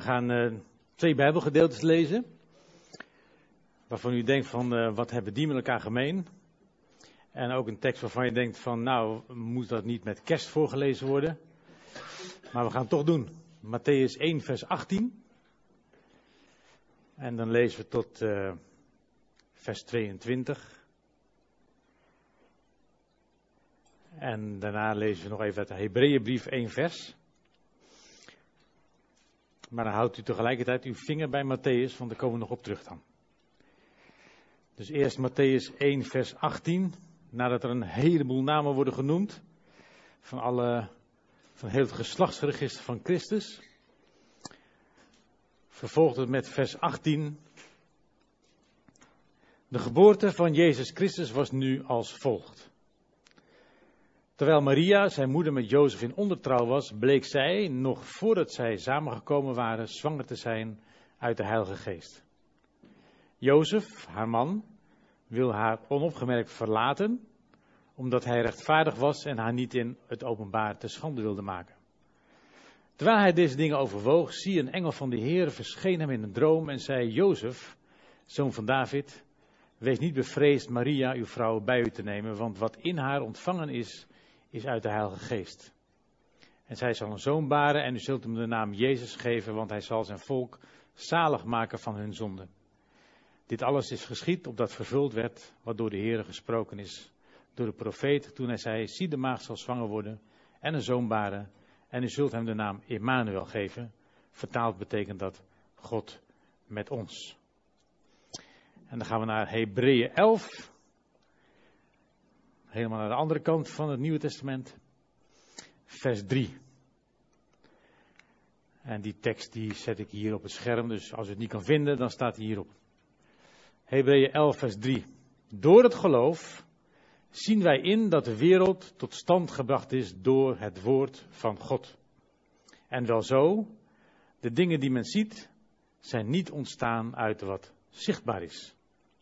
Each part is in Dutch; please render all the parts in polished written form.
We gaan 2 Bijbelgedeeltes lezen. Waarvan u denkt van wat hebben die met elkaar gemeen? En ook een tekst waarvan je denkt van nou moet dat niet met kerst voorgelezen worden? Maar we gaan het toch doen. Mattheüs 1 vers 18. En dan lezen we tot vers 22. En daarna lezen we nog even uit de Hebreeënbrief 1 vers. Maar dan houdt u tegelijkertijd uw vinger bij Mattheüs, want daar komen we nog op terug dan. Dus eerst Mattheüs 1 vers 18. Nadat er een heleboel namen worden genoemd. Van heel het geslachtsregister van Christus. Vervolgt het met vers 18. De geboorte van Jezus Christus was nu als volgt. Terwijl Maria, zijn moeder, met Jozef in ondertrouw was, bleek zij, nog voordat zij samengekomen waren, zwanger te zijn uit de Heilige Geest. Jozef, haar man, wil haar onopgemerkt verlaten, omdat hij rechtvaardig was en haar niet in het openbaar te schande wilde maken. Terwijl hij deze dingen overwoog, zie een engel van de Heer verscheen hem in een droom en zei: Jozef, zoon van David, wees niet bevreesd Maria, uw vrouw, bij u te nemen, want wat in haar ontvangen is uit de Heilige Geest. En zij zal een zoon baren en u zult hem de naam Jezus geven, want hij zal zijn volk zalig maken van hun zonden. Dit alles is geschied opdat vervuld werd wat door de Heer gesproken is door de profeet, toen hij zei: zie, de maagd zal zwanger worden en een zoon baren en u zult hem de naam Emmanuel geven. Vertaald betekent dat God met ons. En dan gaan we naar Hebreeën 11. Helemaal naar de andere kant van het Nieuwe Testament. Vers 3. En die tekst die zet ik hier op het scherm. Dus als u het niet kan vinden, dan staat hij hierop. Hebreeën 11 vers 3. Door het geloof zien wij in dat de wereld tot stand gebracht is door het woord van God. En wel zo, de dingen die men ziet, zijn niet ontstaan uit wat zichtbaar is.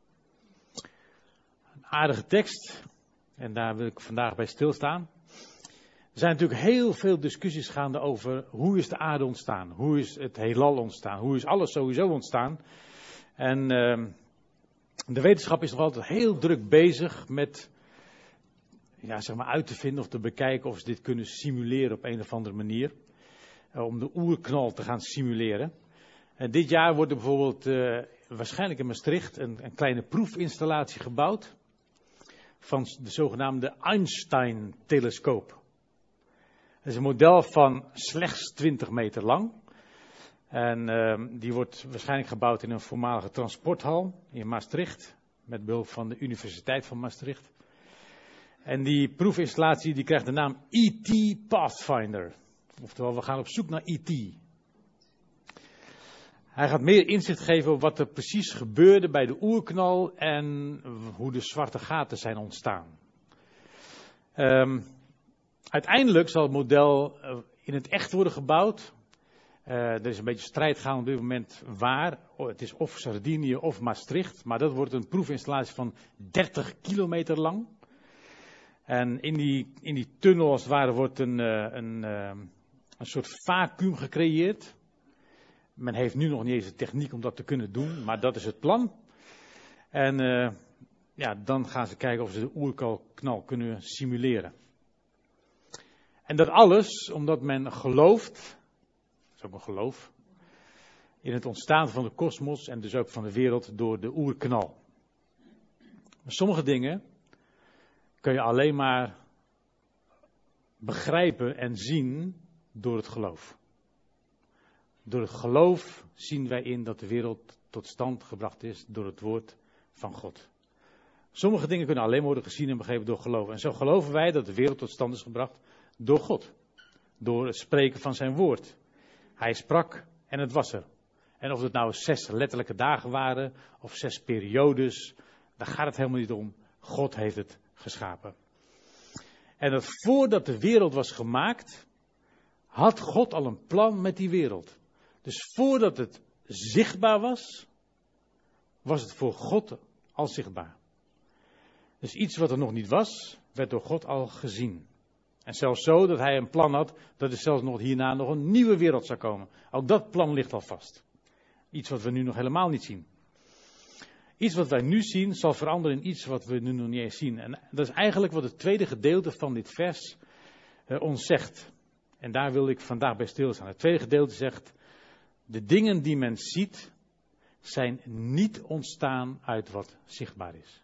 Een aardige tekst. En daar wil ik vandaag bij stilstaan. Er zijn natuurlijk heel veel discussies gaande over hoe is de aarde ontstaan? Hoe is het heelal ontstaan? Hoe is alles sowieso ontstaan? En de wetenschap is nog altijd heel druk bezig met uit te vinden of te bekijken of ze dit kunnen simuleren op een of andere manier. Om de oerknal te gaan simuleren. En dit jaar wordt er bijvoorbeeld waarschijnlijk in Maastricht een kleine proefinstallatie gebouwd. Van de zogenaamde Einstein-telescoop. Dat is een model van slechts 20 meter lang. En die wordt waarschijnlijk gebouwd in een voormalige transporthal in Maastricht. Met behulp van de Universiteit van Maastricht. En die proefinstallatie die krijgt de naam E.T. Pathfinder. Oftewel, we gaan op zoek naar E.T. Hij gaat meer inzicht geven op wat er precies gebeurde bij de oerknal en hoe de zwarte gaten zijn ontstaan. Uiteindelijk zal het model in het echt worden gebouwd. Er is een beetje strijd gaande op dit moment waar. Het is of Sardinië of Maastricht, maar dat wordt een proefinstallatie van 30 kilometer lang. En in die tunnel als het ware wordt een soort vacuüm gecreëerd. Men heeft nu nog niet eens de techniek om dat te kunnen doen, maar dat is het plan. En dan gaan ze kijken of ze de oerknal kunnen simuleren. En dat alles omdat men gelooft, dat is ook een geloof, in het ontstaan van de kosmos en dus ook van de wereld door de oerknal. Maar sommige dingen kun je alleen maar begrijpen en zien door het geloof. Door het geloof zien wij in dat de wereld tot stand gebracht is door het woord van God. Sommige dingen kunnen alleen worden gezien en begrepen door geloof. En zo geloven wij dat de wereld tot stand is gebracht door God. Door het spreken van zijn woord. Hij sprak en het was er. En of het nou 6 letterlijke dagen waren of 6 periodes, daar gaat het helemaal niet om. God heeft het geschapen. En dat voordat de wereld was gemaakt, had God al een plan met die wereld. Dus voordat het zichtbaar was, was het voor God al zichtbaar. Dus iets wat er nog niet was, werd door God al gezien. En zelfs zo dat hij een plan had dat er zelfs nog hierna nog een nieuwe wereld zou komen. Ook dat plan ligt al vast. Iets wat we nu nog helemaal niet zien. Iets wat wij nu zien zal veranderen in iets wat we nu nog niet eens zien. En dat is eigenlijk wat het tweede gedeelte van dit vers ons zegt. En daar wil ik vandaag bij stilstaan. Het tweede gedeelte zegt: de dingen die men ziet zijn niet ontstaan uit wat zichtbaar is.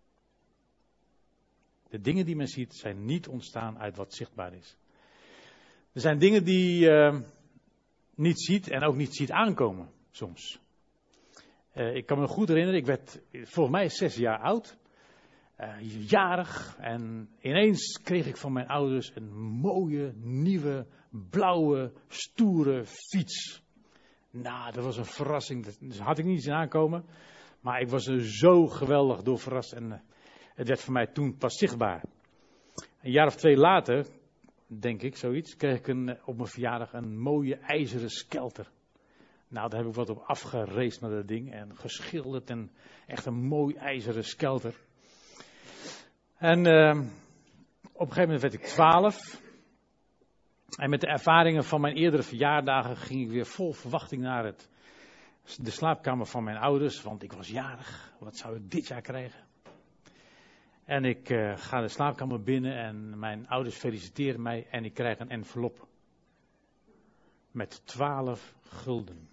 De dingen die men ziet zijn niet ontstaan uit wat zichtbaar is. Er zijn dingen die je niet ziet en ook niet ziet aankomen soms. Ik kan me nog goed herinneren, ik werd volgens mij 6 jaar oud. Jarig. En ineens kreeg ik van mijn ouders een mooie, nieuwe, blauwe, stoere fiets. Nou, dat was een verrassing. Dat had ik niet zien aankomen. Maar ik was er zo geweldig door verrast. En het werd voor mij toen pas zichtbaar. Een jaar of 2 later, denk ik, zoiets, kreeg ik op mijn verjaardag een mooie ijzeren skelter. Nou, daar heb ik wat op afgereest naar dat ding. En geschilderd en echt een mooi ijzeren skelter. En op een gegeven moment werd ik 12. En met de ervaringen van mijn eerdere verjaardagen ging ik weer vol verwachting naar de slaapkamer van mijn ouders. Want ik was jarig. Wat zou ik dit jaar krijgen? En ik ga de slaapkamer binnen en mijn ouders feliciteren mij. En ik krijg een envelop. Met 12 gulden.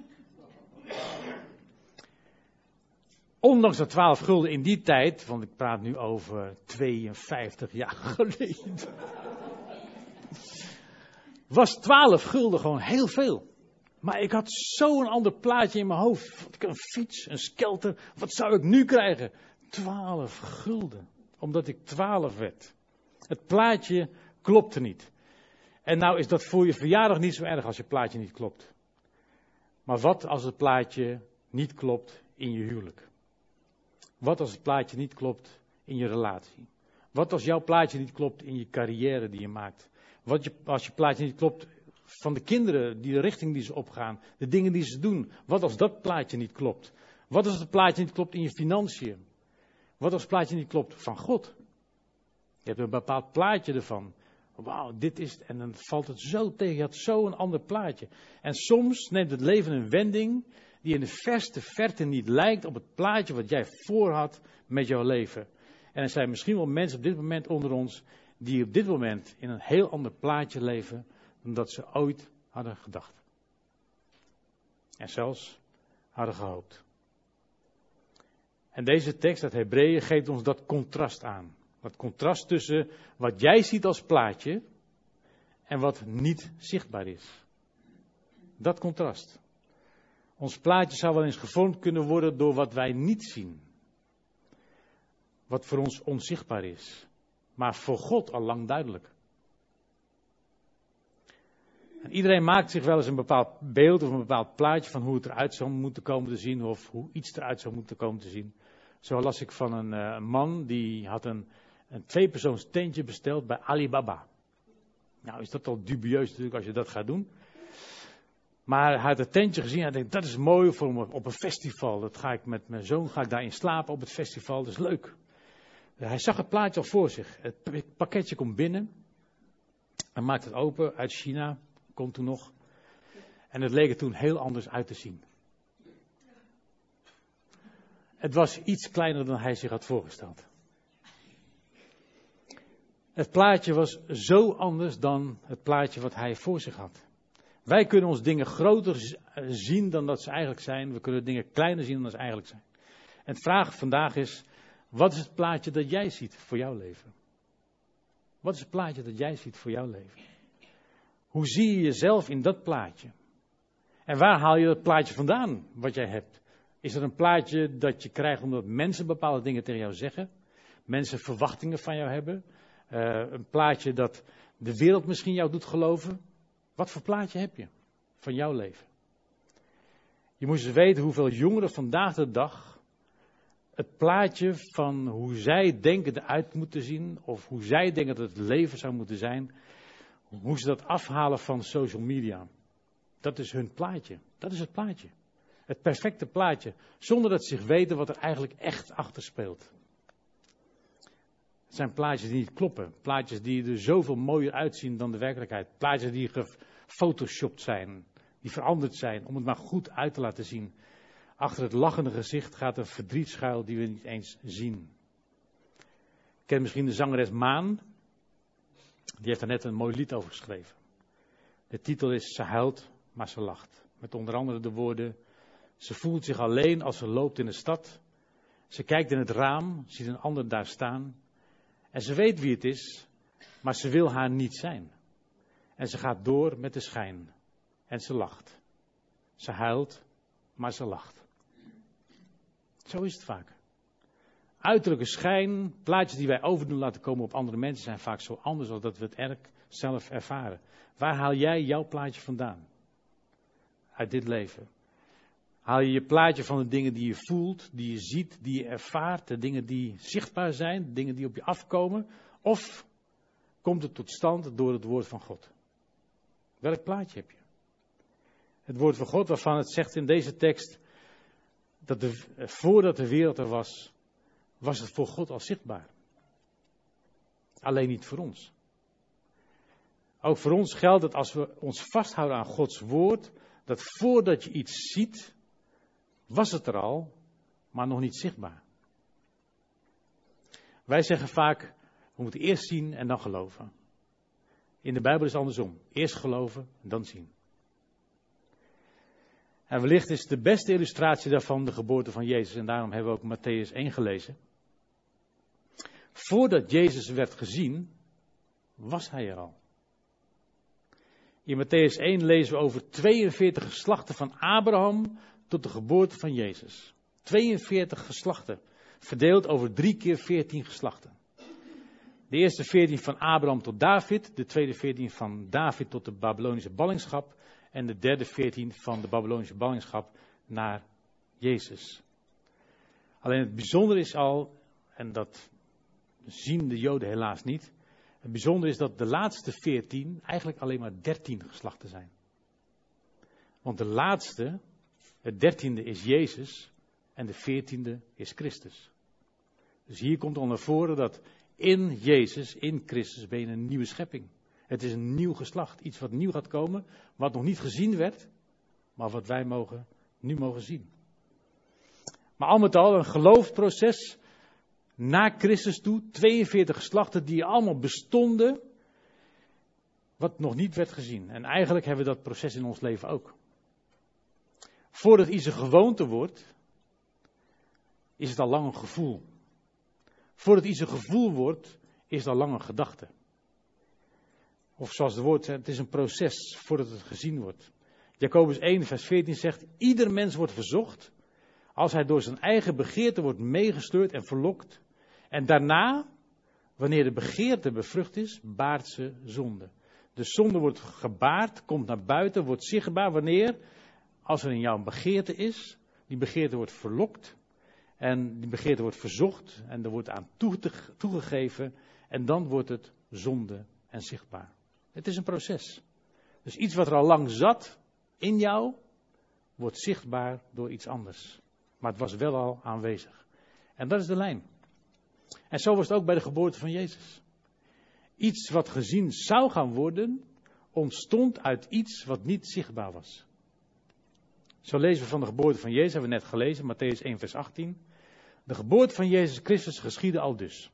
Ondanks dat 12 gulden in die tijd, want ik praat nu over 52 jaar geleden, was 12 gulden gewoon heel veel. Maar ik had zo'n ander plaatje in mijn hoofd. Een fiets, een skelter, wat zou ik nu krijgen? 12 gulden, omdat ik 12 werd. Het plaatje klopte niet. En nou is dat voor je verjaardag niet zo erg als je plaatje niet klopt. Maar wat als het plaatje niet klopt in je huwelijk? Wat als het plaatje niet klopt in je relatie? Wat als jouw plaatje niet klopt in je carrière die je maakt? Als je plaatje niet klopt van de kinderen, de richting die ze opgaan, de dingen die ze doen. Wat als dat plaatje niet klopt? Wat als het plaatje niet klopt in je financiën? Wat als het plaatje niet klopt van God? Je hebt een bepaald plaatje ervan. Wauw, dit is het. En dan valt het zo tegen. Je had zo een ander plaatje. En soms neemt het leven een wending die in de verste verte niet lijkt op het plaatje wat jij voorhad met jouw leven. En er zijn misschien wel mensen op dit moment onder ons die op dit moment in een heel ander plaatje leven dan dat ze ooit hadden gedacht. En zelfs hadden gehoopt. En deze tekst uit Hebreeën geeft ons dat contrast aan. Dat contrast tussen wat jij ziet als plaatje en wat niet zichtbaar is. Dat contrast. Ons plaatje zou wel eens gevormd kunnen worden door wat wij niet zien. Wat voor ons onzichtbaar is. Maar voor God al lang duidelijk. En iedereen maakt zich wel eens een bepaald beeld of een bepaald plaatje van hoe het eruit zou moeten komen te zien. Of hoe iets eruit zou moeten komen te zien. Zo las ik van een man die had een 2-persoons tentje besteld bij Alibaba. Nou is dat al dubieus natuurlijk als je dat gaat doen. Maar hij had het tentje gezien en hij dacht, dat is mooi voor me op een festival. Dat ga ik met mijn zoon daarin slapen op het festival, dat is leuk. Hij zag het plaatje al voor zich. Het pakketje komt binnen. Hij maakt het open uit China, komt toen nog. En het leek er toen heel anders uit te zien. Het was iets kleiner dan hij zich had voorgesteld. Het plaatje was zo anders dan het plaatje wat hij voor zich had. Wij kunnen ons dingen groter zien dan dat ze eigenlijk zijn. We kunnen dingen kleiner zien dan dat ze eigenlijk zijn. En de vraag vandaag is, wat is het plaatje dat jij ziet voor jouw leven? Wat is het plaatje dat jij ziet voor jouw leven? Hoe zie je jezelf in dat plaatje? En waar haal je dat plaatje vandaan, wat jij hebt? Is het een plaatje dat je krijgt omdat mensen bepaalde dingen tegen jou zeggen? Mensen verwachtingen van jou hebben? Een plaatje dat de wereld misschien jou doet geloven? Wat voor plaatje heb je van jouw leven? Je moest eens weten hoeveel jongeren vandaag de dag het plaatje van hoe zij denken eruit moeten zien, of hoe zij denken dat het leven zou moeten zijn, hoe ze dat afhalen van social media. Dat is hun plaatje. Dat is het plaatje. Het perfecte plaatje. Zonder dat ze zich weten wat er eigenlijk echt achter speelt. Het zijn plaatjes die niet kloppen. Plaatjes die er zoveel mooier uitzien dan de werkelijkheid. Plaatjes die gefotoshopt zijn, die veranderd zijn, om het maar goed uit te laten zien. Achter het lachende gezicht gaat een verdriet schuil die we niet eens zien. Ik ken misschien de zangeres Maan. Die heeft er net een mooi lied over geschreven. De titel is Ze huilt, maar ze lacht. Met onder andere de woorden: ze voelt zich alleen als ze loopt in de stad. Ze kijkt in het raam, ziet een ander daar staan. En ze weet wie het is, maar ze wil haar niet zijn. En ze gaat door met de schijn. En ze lacht. Ze huilt, maar ze lacht. Zo is het vaak. Uiterlijke schijn, plaatjes die wij overdoen laten komen op andere mensen zijn vaak zo anders dan dat we het zelf ervaren. Waar haal jij jouw plaatje vandaan? Uit dit leven. Haal je je plaatje van de dingen die je voelt, die je ziet, die je ervaart, de dingen die zichtbaar zijn, de dingen die op je afkomen? Of komt het tot stand door het woord van God? Welk plaatje heb je? Het woord van God waarvan het zegt in deze tekst, dat voordat de wereld er was, was het voor God al zichtbaar. Alleen niet voor ons. Ook voor ons geldt dat als we ons vasthouden aan Gods woord, dat voordat je iets ziet, was het er al, maar nog niet zichtbaar. Wij zeggen vaak, we moeten eerst zien en dan geloven. In de Bijbel is het andersom. Eerst geloven en dan zien. En wellicht is de beste illustratie daarvan de geboorte van Jezus. En daarom hebben we ook Mattheüs 1 gelezen. Voordat Jezus werd gezien, was hij er al. In Mattheüs 1 lezen we over 42 geslachten van Abraham tot de geboorte van Jezus. 42 geslachten, verdeeld over 3 keer 14 geslachten. De eerste 14 van Abraham tot David, de tweede 14 van David tot de Babylonische ballingschap en de derde 14 van de Babylonische ballingschap naar Jezus. Alleen het bijzondere is al, en dat zien de Joden helaas niet, het bijzondere is dat de laatste 14 eigenlijk alleen maar 13 geslachten zijn. Want de laatste, het 13e is Jezus en de 14e is Christus. Dus hier komt al naar voren dat in Jezus, in Christus, ben je een nieuwe schepping. Het is een nieuw geslacht, iets wat nieuw gaat komen, wat nog niet gezien werd, maar wat wij nu mogen zien. Maar al met al een geloofsproces naar Christus toe, 42 geslachten die allemaal bestonden, wat nog niet werd gezien. En eigenlijk hebben we dat proces in ons leven ook. Voordat iets een gewoonte wordt, is het al lang een gevoel. Voordat iets een gevoel wordt, is het al lang een gedachte. Of zoals het woord zegt, het is een proces voordat het gezien wordt. Jacobus 1 vers 14 zegt, ieder mens wordt verzocht als hij door zijn eigen begeerte wordt meegesleurd en verlokt. En daarna, wanneer de begeerte bevrucht is, baart ze zonde. De zonde wordt gebaard, komt naar buiten, wordt zichtbaar wanneer, als er in jou een begeerte is, die begeerte wordt verlokt en die begeerte wordt verzocht en er wordt aan toegegeven en dan wordt het zonde en zichtbaar. Het is een proces. Dus iets wat er al lang zat in jou, wordt zichtbaar door iets anders. Maar het was wel al aanwezig. En dat is de lijn. En zo was het ook bij de geboorte van Jezus. Iets wat gezien zou gaan worden, ontstond uit iets wat niet zichtbaar was. Zo lezen we van de geboorte van Jezus, hebben we net gelezen, Mattheüs 1 vers 18. De geboorte van Jezus Christus geschiedde al dus.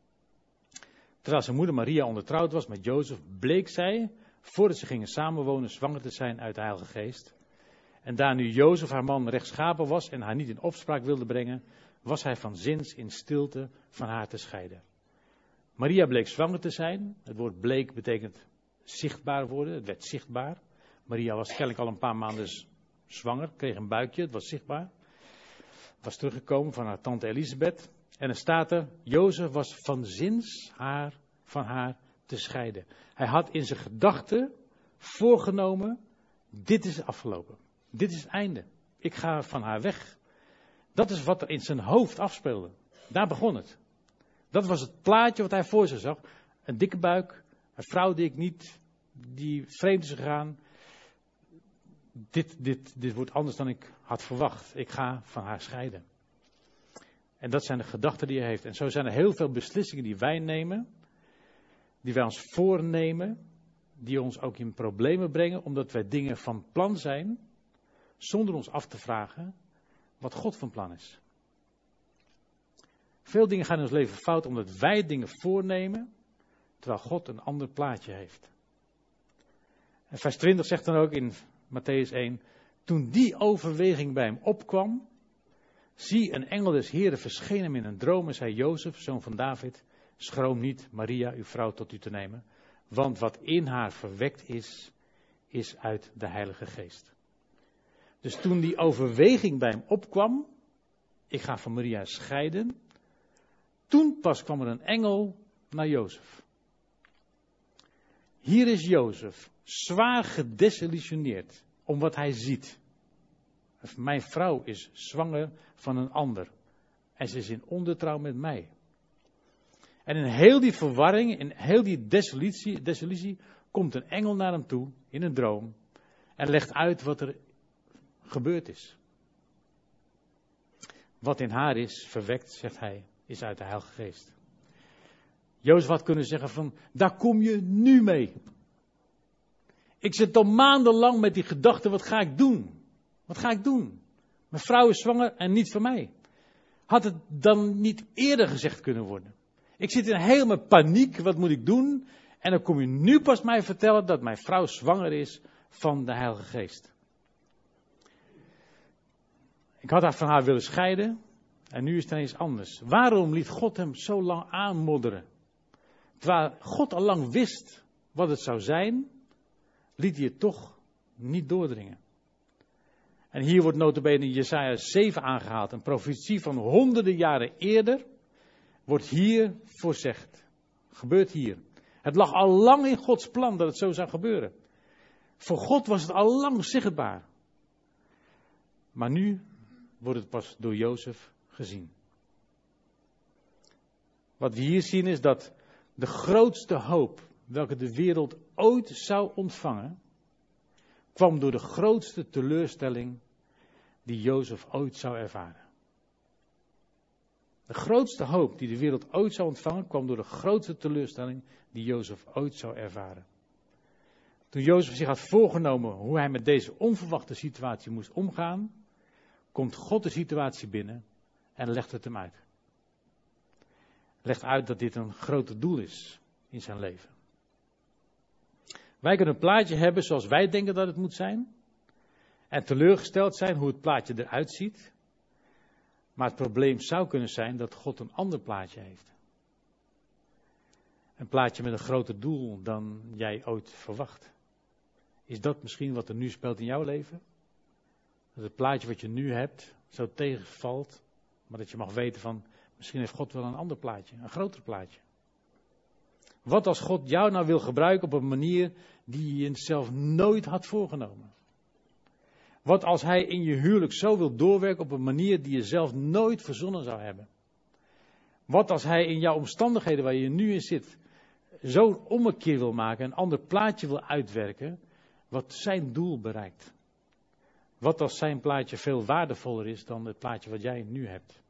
Terwijl zijn moeder Maria ondertrouwd was met Jozef, bleek zij, voordat ze gingen samenwonen, zwanger te zijn uit de Heilige Geest. En daar nu Jozef haar man rechtschapen was en haar niet in opspraak wilde brengen, was hij van zins in stilte van haar te scheiden. Maria bleek zwanger te zijn. Het woord bleek betekent zichtbaar worden. Het werd zichtbaar. Maria was kennelijk al een paar maanden zwanger, kreeg een buikje, het was zichtbaar. Was teruggekomen van haar tante Elisabeth. En er staat er, Jozef was van zins van haar te scheiden. Hij had in zijn gedachten voorgenomen, dit is afgelopen. Dit is het einde. Ik ga van haar weg. Dat is wat er in zijn hoofd afspeelde. Daar begon het. Dat was het plaatje wat hij voor zich zag. Een dikke buik, een vrouw die vreemd is gegaan. Dit wordt anders dan ik had verwacht. Ik ga van haar scheiden. En dat zijn de gedachten die hij heeft. En zo zijn er heel veel beslissingen die wij nemen, die wij ons voornemen, die ons ook in problemen brengen, omdat wij dingen van plan zijn, zonder ons af te vragen wat God van plan is. Veel dingen gaan in ons leven fout, omdat wij dingen voornemen, terwijl God een ander plaatje heeft. En vers 20 zegt dan ook in Mattheüs 1, toen die overweging bij hem opkwam, zie, een engel des Heren verscheen hem in een droom en zei, Jozef, zoon van David, schroom niet Maria, uw vrouw, tot u te nemen, want wat in haar verwekt is, is uit de Heilige Geest. Dus toen die overweging bij hem opkwam, ik ga van Maria scheiden, toen pas kwam er een engel naar Jozef. Hier is Jozef, zwaar gedesillusioneerd om wat hij ziet. Mijn vrouw is zwanger van een ander. En ze is in ondertrouw met mij. En in heel die verwarring, in heel die desillusie, komt een engel naar hem toe, in een droom. En legt uit wat er gebeurd is. Wat in haar is verwekt, zegt hij, is uit de Heilige Geest. Jozef had kunnen zeggen van, daar kom je nu mee. Ik zit al maandenlang met die gedachte, wat ga ik doen? Wat ga ik doen? Mijn vrouw is zwanger en niet van mij. Had het dan niet eerder gezegd kunnen worden? Ik zit in helemaal paniek, wat moet ik doen? En dan kom je nu pas mij vertellen dat mijn vrouw zwanger is van de Heilige Geest. Ik had haar van haar willen scheiden en nu is het ineens anders. Waarom liet God hem zo lang aanmodderen? Terwijl God al lang wist wat het zou zijn, liet hij het toch niet doordringen. En hier wordt nota bene Jesaja 7 aangehaald. Een profetie van honderden jaren eerder wordt hier voorzegd. Gebeurt hier. Het lag al lang in Gods plan dat het zo zou gebeuren. Voor God was het al lang zichtbaar. Maar nu wordt het pas door Jozef gezien. Wat we hier zien is dat de grootste hoop welke de wereld ooit zou ontvangen, kwam door de grootste teleurstelling die Jozef ooit zou ervaren. De grootste hoop die de wereld ooit zou ontvangen, kwam door de grootste teleurstelling die Jozef ooit zou ervaren. Toen Jozef zich had voorgenomen hoe hij met deze onverwachte situatie moest omgaan, komt God de situatie binnen en legt het hem uit. Legt uit dat dit een groot doel is in zijn leven. Wij kunnen een plaatje hebben zoals wij denken dat het moet zijn. En teleurgesteld zijn hoe het plaatje eruit ziet. Maar het probleem zou kunnen zijn dat God een ander plaatje heeft. Een plaatje met een groter doel dan jij ooit verwacht. Is dat misschien wat er nu speelt in jouw leven? Dat het plaatje wat je nu hebt zo tegenvalt. Maar dat je mag weten van, misschien heeft God wel een ander plaatje. Een groter plaatje. Wat als God jou nou wil gebruiken op een manier die je zelf nooit had voorgenomen? Wat als hij in je huwelijk zo wil doorwerken op een manier die je zelf nooit verzonnen zou hebben? Wat als hij in jouw omstandigheden waar je nu in zit, zo'n ommekeer wil maken, een ander plaatje wil uitwerken, wat zijn doel bereikt? Wat als zijn plaatje veel waardevoller is dan het plaatje wat jij nu hebt?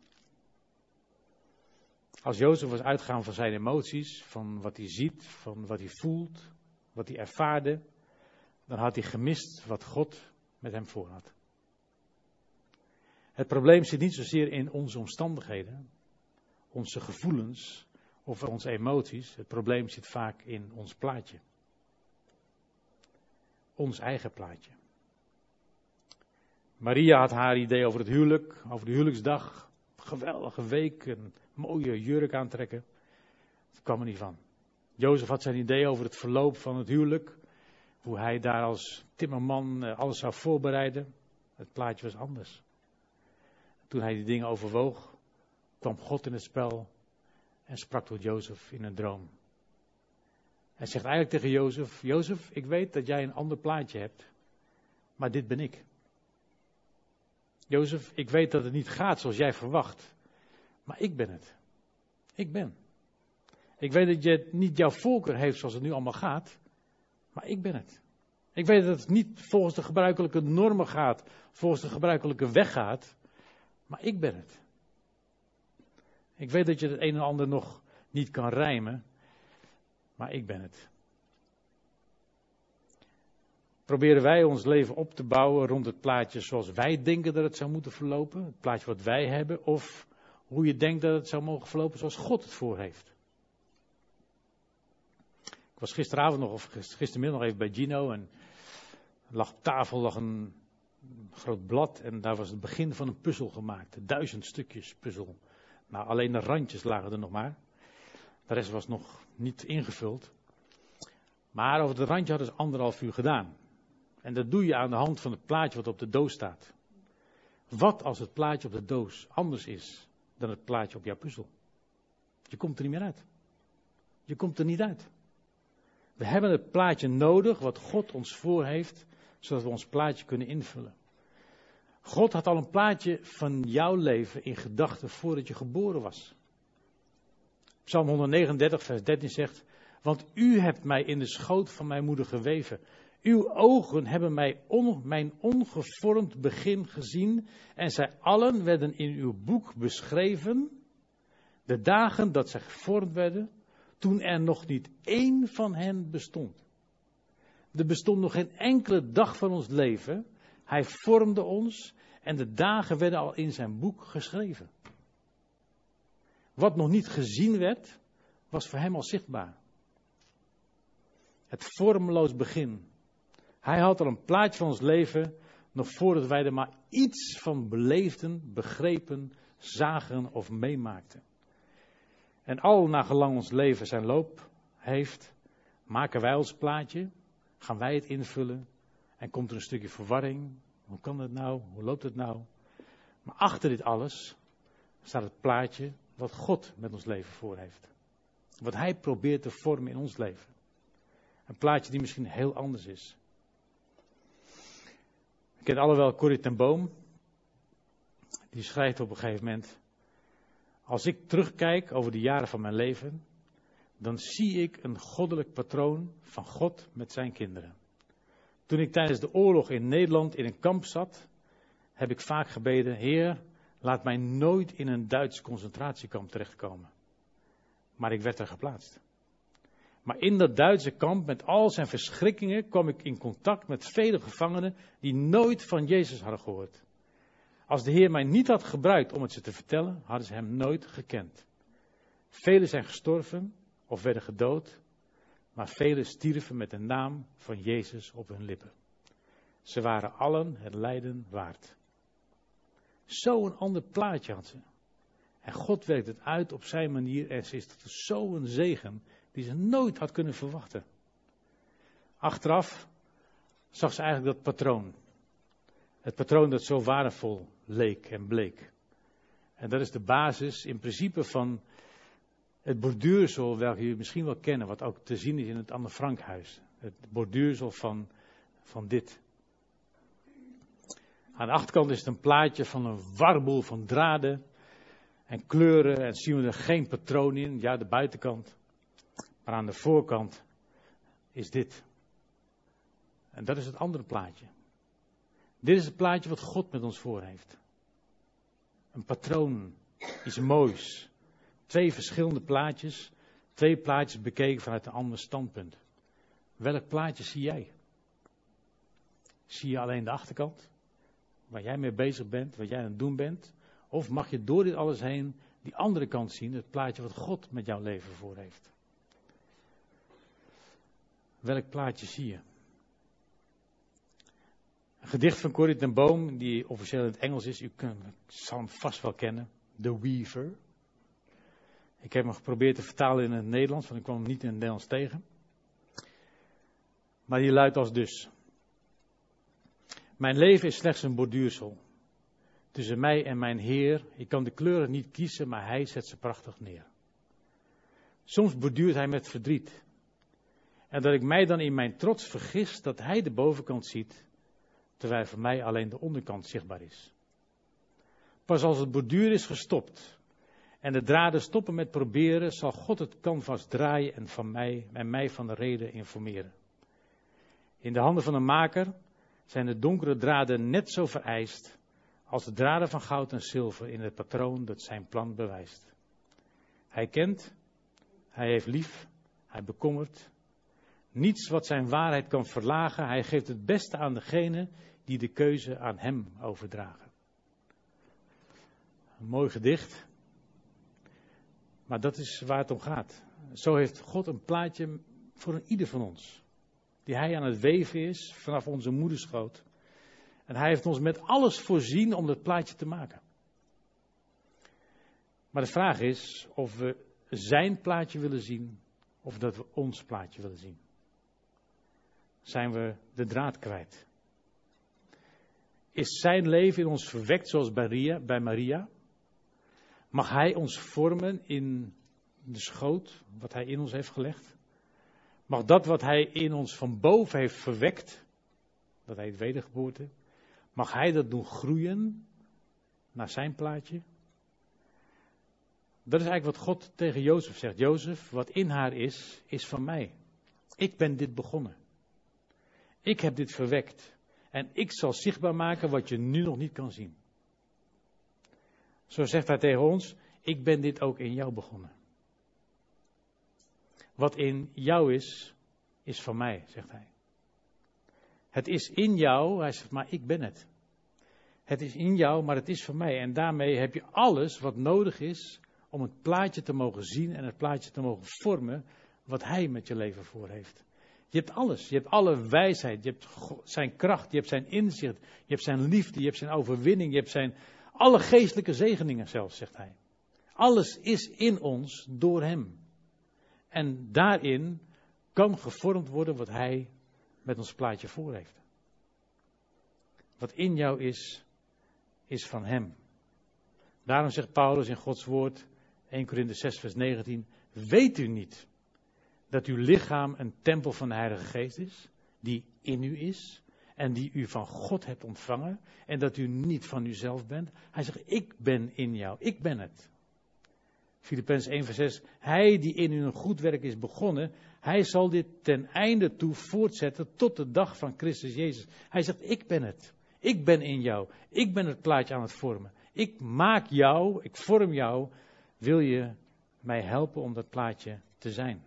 Als Jozef was uitgegaan van zijn emoties, van wat hij ziet, van wat hij voelt, wat hij ervaarde, dan had hij gemist wat God met hem voor had. Het probleem zit niet zozeer in onze omstandigheden, onze gevoelens of onze emoties. Het probleem zit vaak in ons plaatje. Ons eigen plaatje. Maria had haar idee over het huwelijk, over de huwelijksdag. Geweldige week, een mooie jurk aantrekken. Dat kwam er niet van. Jozef had zijn idee over het verloop van het huwelijk. Hoe hij daar als timmerman alles zou voorbereiden. Het plaatje was anders. Toen hij die dingen overwoog, kwam God in het spel en sprak tot Jozef in een droom. Hij zegt eigenlijk tegen Jozef, Jozef, ik weet dat jij een ander plaatje hebt, maar dit ben ik. Jozef, ik weet dat het niet gaat zoals jij verwacht, maar ik ben het. Ik ben. Ik weet dat je niet jouw voorkeur heeft zoals het nu allemaal gaat, maar ik ben het. Ik weet dat het niet volgens de gebruikelijke normen gaat, volgens de gebruikelijke weg gaat, maar ik ben het. Ik weet dat je het een en ander nog niet kan rijmen, maar ik ben het. Proberen wij ons leven op te bouwen rond het plaatje zoals wij denken dat het zou moeten verlopen, het plaatje wat wij hebben, of hoe je denkt dat het zou mogen verlopen zoals God het voor heeft. Ik was gistermiddag nog even bij Gino en op tafel lag een groot blad en daar was het begin van een puzzel gemaakt. 1000 stukjes puzzel. Nou, alleen de randjes lagen er nog maar. De rest was nog niet ingevuld. Maar over het randje hadden ze 1,5 uur gedaan. En dat doe je aan de hand van het plaatje wat op de doos staat. Wat als het plaatje op de doos anders is dan het plaatje op jouw puzzel? Je komt er niet meer uit. Je komt er niet uit. We hebben het plaatje nodig wat God ons voor heeft, zodat we ons plaatje kunnen invullen. God had al een plaatje van jouw leven in gedachten voordat je geboren was. Psalm 139 vers 13 zegt, want u hebt mij in de schoot van mijn moeder geweven. Uw ogen hebben mijn ongevormd begin gezien en zij allen werden in uw boek beschreven. De dagen dat zij gevormd werden, toen er nog niet één van hen bestond. Er bestond nog geen enkele dag van ons leven. Hij vormde ons en de dagen werden al in zijn boek geschreven. Wat nog niet gezien werd, was voor hem al zichtbaar. Het vormeloos begin. Hij had al een plaatje van ons leven, nog voordat wij er maar iets van beleefden, begrepen, zagen of meemaakten. En al nagelang ons leven zijn loop heeft, maken wij ons plaatje, gaan wij het invullen en komt er een stukje verwarring. Hoe kan het nou? Hoe loopt het nou? Maar achter dit alles staat het plaatje wat God met ons leven voor heeft. Wat hij probeert te vormen in ons leven. Een plaatje die misschien heel anders is. Je kent alle wel Corrie ten Boom. Die schrijft op een gegeven moment. Als ik terugkijk over de jaren van mijn leven, dan zie ik een goddelijk patroon van God met zijn kinderen. Toen ik tijdens de oorlog in Nederland in een kamp zat, heb ik vaak gebeden, Heer, laat mij nooit in een Duits concentratiekamp terechtkomen. Maar ik werd er geplaatst. Maar in dat Duitse kamp, met al zijn verschrikkingen, kwam ik in contact met vele gevangenen die nooit van Jezus hadden gehoord. Als de Heer mij niet had gebruikt om het ze te vertellen, hadden ze hem nooit gekend. Velen zijn gestorven of werden gedood, maar velen stierven met de naam van Jezus op hun lippen. Ze waren allen het lijden waard. Zo'n ander plaatje had ze. En God werkt het uit op zijn manier en ze is tot zo'n zegen die ze nooit had kunnen verwachten. Achteraf zag ze eigenlijk dat patroon. Het patroon dat zo waardevol leek en bleek. En dat is de basis in principe van het borduursel, welke jullie misschien wel kennen, wat ook te zien is in het Anne Frankhuis. Het borduursel van dit. Aan de achterkant is het een plaatje van een warboel van draden en kleuren en zien we er geen patroon in. Ja, de buitenkant. Maar aan de voorkant is dit. En dat is het andere plaatje. Dit is het plaatje wat God met ons voor heeft. Een patroon, iets moois. 2 verschillende plaatjes. 2 plaatjes bekeken vanuit een ander standpunt. Welk plaatje zie jij? Zie je alleen de achterkant? Waar jij mee bezig bent, wat jij aan het doen bent? Of mag je door dit alles heen die andere kant zien, het plaatje wat God met jouw leven voor heeft? Welk plaatje zie je? Een gedicht van Corrie ten Boom, die officieel in het Engels is, zal hem vast wel kennen. The Weaver. Ik heb hem geprobeerd te vertalen in het Nederlands, want ik kwam hem niet in het Nederlands tegen. Maar die luidt als dus. Mijn leven is slechts een borduursel. Tussen mij en mijn Heer, ik kan de kleuren niet kiezen, maar Hij zet ze prachtig neer. Soms borduurt Hij met verdriet. En dat ik mij dan in mijn trots vergis dat Hij de bovenkant ziet, terwijl voor mij alleen de onderkant zichtbaar is. Pas als het borduur is gestopt en de draden stoppen met proberen, zal God het canvas draaien en mij van de reden informeren. In de handen van de maker zijn de donkere draden net zo vereist als de draden van goud en zilver in het patroon dat zijn plan bewijst. Hij kent, hij heeft lief, hij bekommert. Niets wat zijn waarheid kan verlagen. Hij geeft het beste aan degene die de keuze aan hem overdragen. Een mooi gedicht. Maar dat is waar het om gaat. Zo heeft God een plaatje voor een ieder van ons. Die hij aan het weven is vanaf onze moederschoot. En hij heeft ons met alles voorzien om dat plaatje te maken. Maar de vraag is of we zijn plaatje willen zien of dat we ons plaatje willen zien. Zijn we de draad kwijt? Is zijn leven in ons verwekt zoals bij Maria? Mag hij ons vormen in de schoot wat hij in ons heeft gelegd? Mag dat wat hij in ons van boven heeft verwekt, dat heet wedergeboorte, mag hij dat doen groeien naar zijn plaatje? Dat is eigenlijk wat God tegen Jozef zegt. Jozef, wat in haar is van mij. Ik ben dit begonnen. Ik heb dit verwekt. En ik zal zichtbaar maken wat je nu nog niet kan zien. Zo zegt hij tegen ons, ik ben dit ook in jou begonnen. Wat in jou is van mij, zegt hij. Het is in jou, hij zegt, maar ik ben het. Het is in jou, maar het is van mij. En daarmee heb je alles wat nodig is om het plaatje te mogen zien en het plaatje te mogen vormen wat hij met je leven voor heeft. Je hebt alles. Je hebt alle wijsheid. Je hebt zijn kracht. Je hebt zijn inzicht. Je hebt zijn liefde. Je hebt zijn overwinning. Je hebt zijn alle geestelijke zegeningen zelfs, zegt hij. Alles is in ons door hem. En daarin kan gevormd worden wat hij met ons plaatje voor heeft. Wat in jou is van hem. Daarom zegt Paulus in Gods woord, 1 Korinthe 6 vers 19, weet u niet dat uw lichaam een tempel van de Heilige Geest is, die in u is en die u van God hebt ontvangen en dat u niet van uzelf bent. Hij zegt, ik ben in jou, ik ben het. Filippenzen 1 vers 6, hij die in u een goed werk is begonnen, hij zal dit ten einde toe voortzetten tot de dag van Christus Jezus. Hij zegt, ik ben het. Ik ben in jou. Ik ben het plaatje aan het vormen. Ik maak jou, ik vorm jou. Wil je mij helpen om dat plaatje te zijn?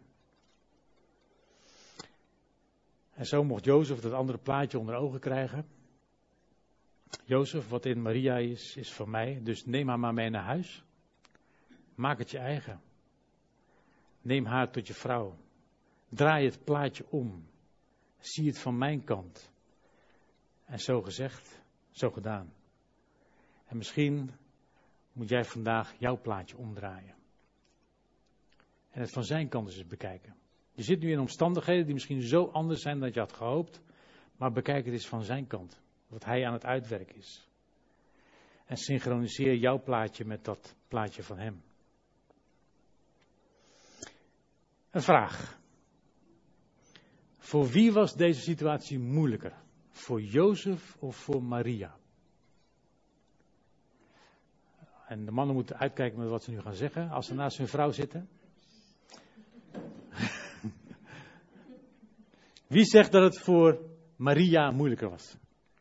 En zo mocht Jozef dat andere plaatje onder ogen krijgen. Jozef, wat in Maria is van mij. Dus neem haar maar mee naar huis. Maak het je eigen. Neem haar tot je vrouw. Draai het plaatje om. Zie het van mijn kant. En zo gezegd, zo gedaan. En misschien moet jij vandaag jouw plaatje omdraaien. En het van zijn kant eens bekijken. Je zit nu in omstandigheden die misschien zo anders zijn dan je had gehoopt. Maar bekijk het eens van zijn kant. Wat hij aan het uitwerken is. En synchroniseer jouw plaatje met dat plaatje van hem. Een vraag. Voor wie was deze situatie moeilijker? Voor Jozef of voor Maria? En de mannen moeten uitkijken met wat ze nu gaan zeggen als ze naast hun vrouw zitten. Wie zegt dat het voor Maria moeilijker was?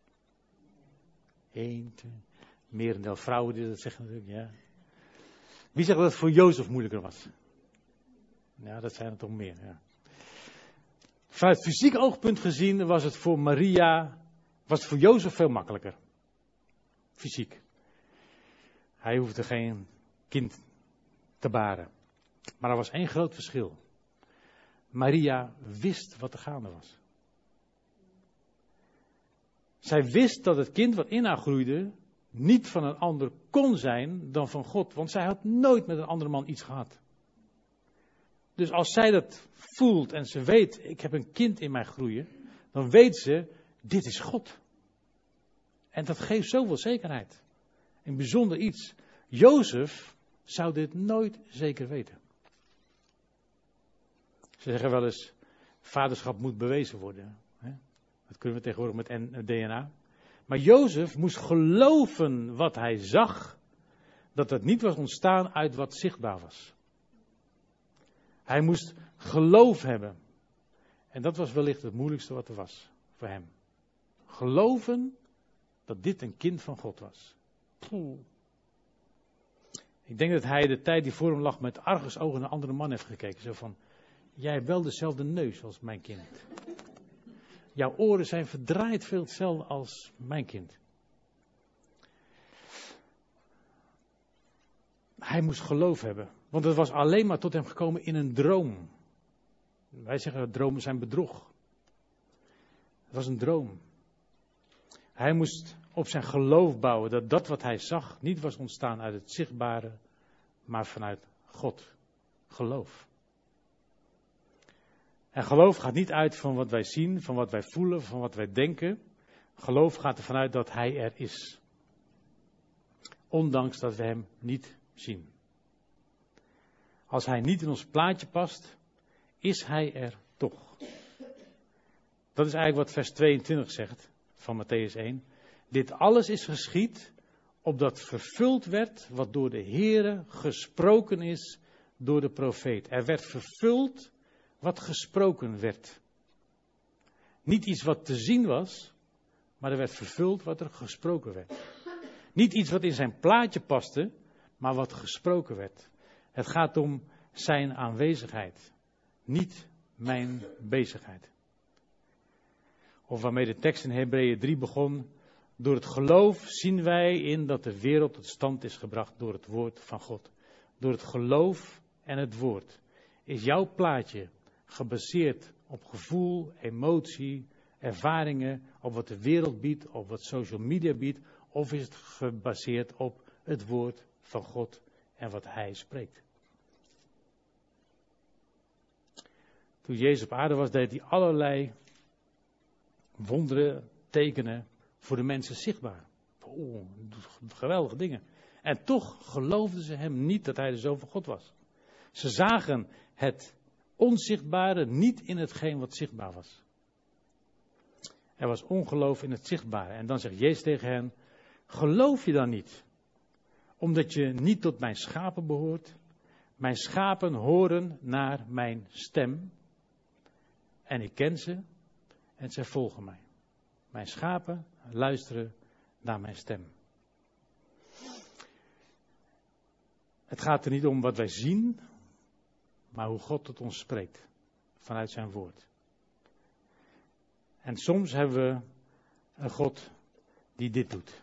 1, 2, merendeel vrouwen die dat zeggen natuurlijk, ja. Wie zegt dat het voor Jozef moeilijker was? Ja, dat zijn er toch meer, ja. Vanuit fysiek oogpunt gezien was het voor Maria, was het voor Jozef veel makkelijker. Fysiek. Hij hoefde geen kind te baren. Maar er was één groot verschil. Maria wist wat er gaande was. Zij wist dat het kind wat in haar groeide niet van een ander kon zijn dan van God. Want zij had nooit met een andere man iets gehad. Dus als zij dat voelt en ze weet, ik heb een kind in mij groeien, dan weet ze, dit is God. En dat geeft zoveel zekerheid. Een bijzonder iets. Jozef zou dit nooit zeker weten. Ze zeggen wel eens, vaderschap moet bewezen worden. Dat kunnen we tegenwoordig met DNA. Maar Jozef moest geloven wat hij zag, dat het niet was ontstaan uit wat zichtbaar was. Hij moest geloof hebben. En dat was wellicht het moeilijkste wat er was voor hem. Geloven dat dit een kind van God was. Ik denk dat hij de tijd die voor hem lag met argusogen naar andere man heeft gekeken. Zo van, jij hebt wel dezelfde neus als mijn kind. Jouw oren zijn verdraaid veel hetzelfde als mijn kind. Hij moest geloof hebben. Want het was alleen maar tot hem gekomen in een droom. Wij zeggen dat dromen zijn bedrog. Het was een droom. Hij moest op zijn geloof bouwen dat dat wat hij zag niet was ontstaan uit het zichtbare, maar vanuit God. Geloof. En geloof gaat niet uit van wat wij zien, van wat wij voelen, van wat wij denken. Geloof gaat ervan uit dat hij er is. Ondanks dat we hem niet zien. Als hij niet in ons plaatje past, is hij er toch. Dat is eigenlijk wat vers 22 zegt van Mattheüs 1. Dit alles is geschied, opdat vervuld werd wat door de Heere gesproken is door de profeet. Er werd vervuld wat gesproken werd. Niet iets wat te zien was, maar er werd vervuld wat er gesproken werd. Niet iets wat in zijn plaatje paste, maar wat gesproken werd. Het gaat om zijn aanwezigheid, niet mijn bezigheid. Of waarmee de tekst in Hebreeën 3 begon. Door het geloof zien wij in dat de wereld tot stand is gebracht door het woord van God. Door het geloof en het woord. Is jouw plaatje gebaseerd op gevoel, emotie, ervaringen, op wat de wereld biedt, op wat social media biedt, of is het gebaseerd op het woord van God en wat hij spreekt? Toen Jezus op aarde was, deed hij allerlei wonderen, tekenen voor de mensen zichtbaar. Oh, geweldige dingen. En toch geloofden ze hem niet dat hij de Zoon van God was. Ze zagen het onzichtbare niet in hetgeen wat zichtbaar was. Er was ongeloof in het zichtbare. En dan zegt Jezus tegen hen, geloof je dan niet? Omdat je niet tot mijn schapen behoort. Mijn schapen horen naar mijn stem. En ik ken ze. En zij volgen mij. Mijn schapen luisteren naar mijn stem. Het gaat er niet om wat wij zien, maar hoe God tot ons spreekt. Vanuit zijn woord. En soms hebben we een God die dit doet.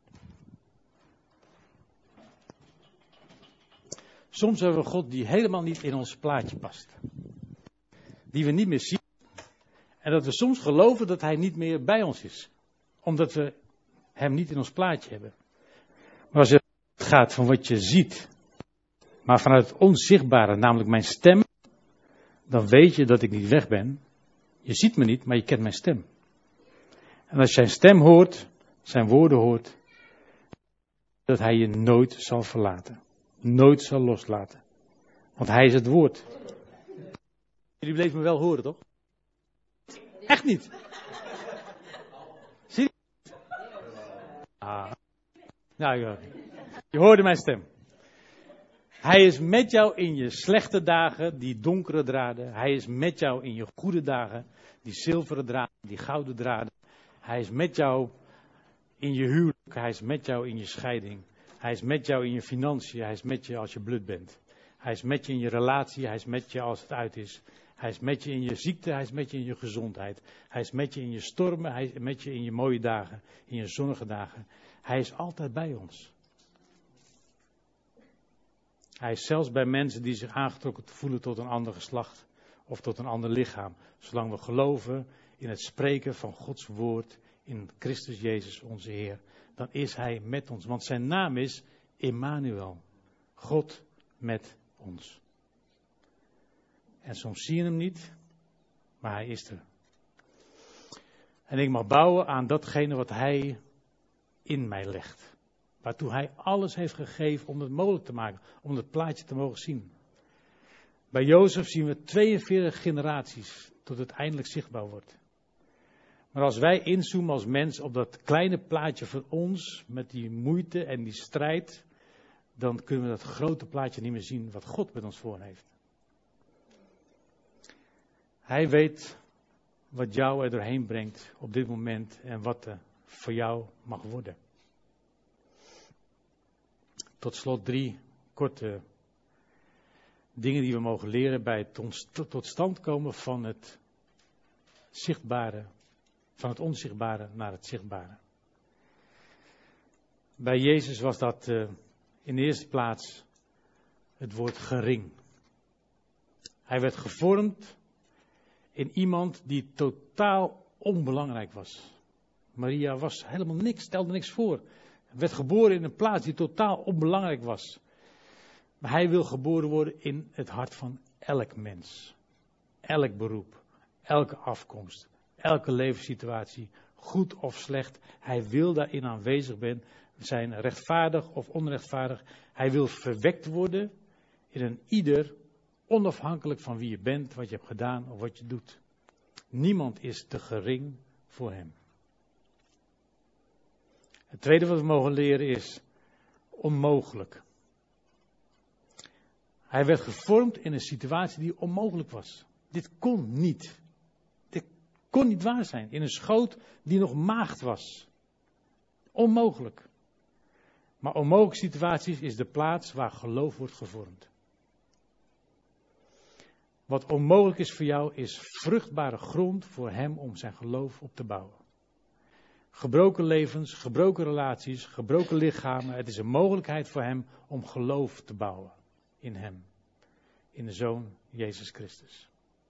Soms hebben we een God die helemaal niet in ons plaatje past. Die we niet meer zien. En dat we soms geloven dat hij niet meer bij ons is. Omdat we hem niet in ons plaatje hebben. Maar als het gaat van wat je ziet, maar vanuit het onzichtbare, namelijk mijn stem, dan weet je dat ik niet weg ben. Je ziet me niet, maar je kent mijn stem. En als je zijn stem hoort, zijn woorden hoort, dat hij je nooit zal verlaten. Nooit zal loslaten. Want hij is het woord. Jullie bleven me wel horen, toch? Echt niet. Zie je? Nou, je hoorde mijn stem. Hij is met jou in je slechte dagen, die donkere draden. Hij is met jou in je goede dagen, die zilveren draden, die gouden draden. Hij is met jou in je huwelijk. Hij is met jou in je scheiding. Hij is met jou in je financiën. Hij is met je als je blut bent. Hij is met je in je relatie. Hij is met je als het uit is. Hij is met je in je ziekte. Hij is met je in je gezondheid. Hij is met je in je stormen. Hij is met je in je mooie dagen. In je zonnige dagen. Hij is altijd bij ons. Hij is zelfs bij mensen die zich aangetrokken voelen tot een ander geslacht. Of tot een ander lichaam. Zolang we geloven in het spreken van Gods woord. In Christus Jezus onze Heer. Dan is hij met ons. Want zijn naam is Immanuel. God met ons. En soms zie je hem niet. Maar hij is er. En ik mag bouwen aan datgene wat hij in mij legt. Waartoe hij alles heeft gegeven om het mogelijk te maken. Om het plaatje te mogen zien. Bij Jozef zien we 42 generaties. Tot het eindelijk zichtbaar wordt. Maar als wij inzoomen als mens op dat kleine plaatje van ons. Met die moeite en die strijd. Dan kunnen we dat grote plaatje niet meer zien. Wat God met ons voor heeft. Hij weet wat jou er doorheen brengt op dit moment. En wat er voor jou mag worden. Tot slot 3 korte dingen die we mogen leren bij het tot stand komen van het zichtbare, van het onzichtbare naar het zichtbare. Bij Jezus was dat in de eerste plaats het woord gering. Hij werd gevormd in iemand die totaal onbelangrijk was. Maria was helemaal niks, stelde niks voor. Hij werd geboren in een plaats die totaal onbelangrijk was. Maar hij wil geboren worden in het hart van elk mens. Elk beroep, elke afkomst, elke levenssituatie, goed of slecht. Hij wil daarin aanwezig zijn, rechtvaardig of onrechtvaardig. Hij wil verwekt worden in een ieder, onafhankelijk van wie je bent, wat je hebt gedaan of wat je doet. Niemand is te gering voor hem. Het tweede wat we mogen leren is onmogelijk. Hij werd gevormd in een situatie die onmogelijk was. Dit kon niet. Dit kon niet waar zijn. In een schoot die nog maagd was. Onmogelijk. Maar onmogelijke situaties is de plaats waar geloof wordt gevormd. Wat onmogelijk is voor jou is vruchtbare grond voor hem om zijn geloof op te bouwen. Gebroken levens, gebroken relaties, gebroken lichamen. Het is een mogelijkheid voor hem om geloof te bouwen in hem. In de Zoon Jezus Christus.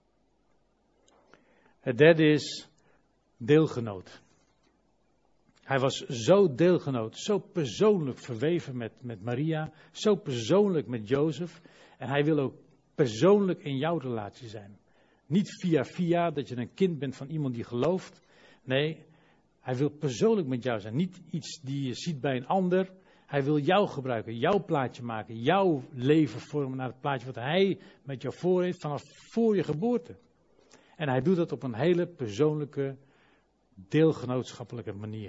Het derde is deelgenoot. Hij was zo deelgenoot, zo persoonlijk verweven met Maria, zo persoonlijk met Jozef. En hij wil ook persoonlijk in jouw relatie zijn. Niet via dat je een kind bent van iemand die gelooft. Nee, hij wil persoonlijk met jou zijn. Niet iets die je ziet bij een ander. Hij wil jou gebruiken, jouw plaatje maken, jouw leven vormen naar het plaatje wat hij met jou voor heeft vanaf voor je geboorte. En hij doet dat op een hele persoonlijke, deelgenootschappelijke manier.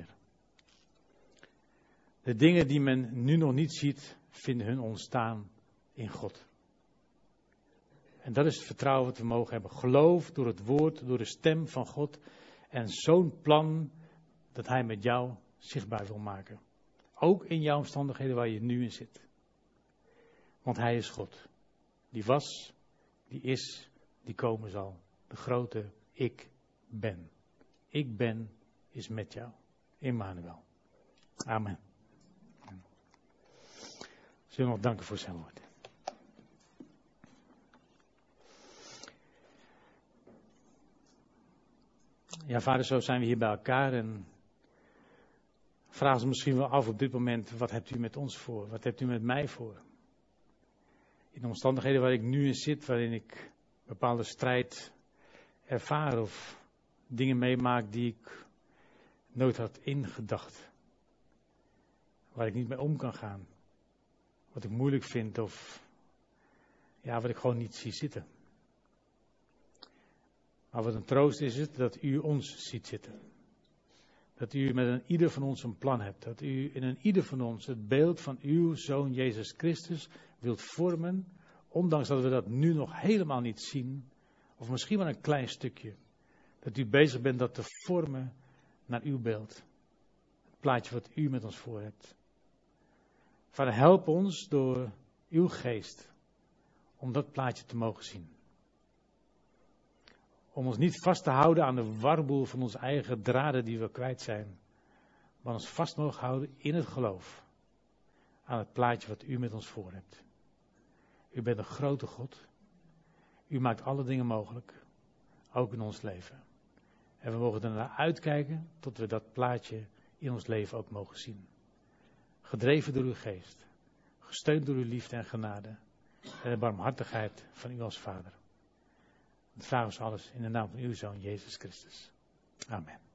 De dingen die men nu nog niet ziet, vinden hun ontstaan in God. En dat is het vertrouwen wat we mogen hebben. Geloof door het woord, door de stem van God. En zo'n plan dat hij met jou zichtbaar wil maken. Ook in jouw omstandigheden waar je nu in zit. Want hij is God. Die was, die is, die komen zal. De grote ik ben. Ik ben is met jou. Immanuel. Amen. Zullen we nog danken voor zijn woord. Ja, vader, zo zijn we hier bij elkaar en vragen ze misschien wel af op dit moment, wat hebt u met ons voor? Wat hebt u met mij voor? In de omstandigheden waar ik nu in zit, waarin ik bepaalde strijd ervaar of dingen meemaak die ik nooit had ingedacht. Waar ik niet mee om kan gaan. Wat ik moeilijk vind of ja, wat ik gewoon niet zie zitten. Maar wat een troost is het dat u ons ziet zitten. Dat u met een ieder van ons een plan hebt. Dat u in een ieder van ons het beeld van uw Zoon Jezus Christus wilt vormen. Ondanks dat we dat nu nog helemaal niet zien. Of misschien maar een klein stukje. Dat u bezig bent dat te vormen naar uw beeld. Het plaatje wat u met ons voor hebt. Vader, help ons door uw geest om dat plaatje te mogen zien. Om ons niet vast te houden aan de warboel van onze eigen draden die we kwijt zijn. Maar ons vast mogen houden in het geloof. Aan het plaatje wat u met ons voor hebt. U bent een grote God. U maakt alle dingen mogelijk. Ook in ons leven. En we mogen ernaar uitkijken tot we dat plaatje in ons leven ook mogen zien. Gedreven door uw geest. Gesteund door uw liefde en genade. En de barmhartigheid van u als Vader. Dat vragen we alles in de naam van uw Zoon Jezus Christus. Amen.